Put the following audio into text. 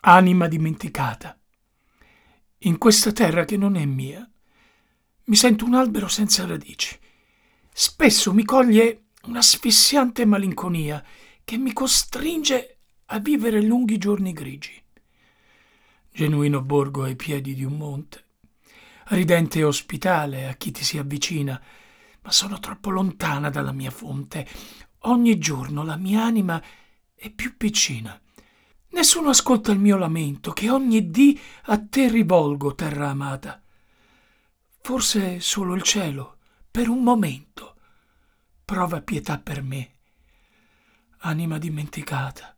Anima dimenticata. In questa terra che non è mia, mi sento un albero senza radici. Spesso mi coglie un'asfissiante malinconia che mi costringe a vivere lunghi giorni grigi. Genuino borgo ai piedi di un monte, ridente ospitale a chi ti si avvicina, ma sono troppo lontana dalla mia fonte. Ogni giorno la mia anima è più piccina. Nessuno ascolta il mio lamento, che ogni dì a te rivolgo, terra amata. Forse solo il cielo, per un momento, prova pietà per me. Anima dimenticata,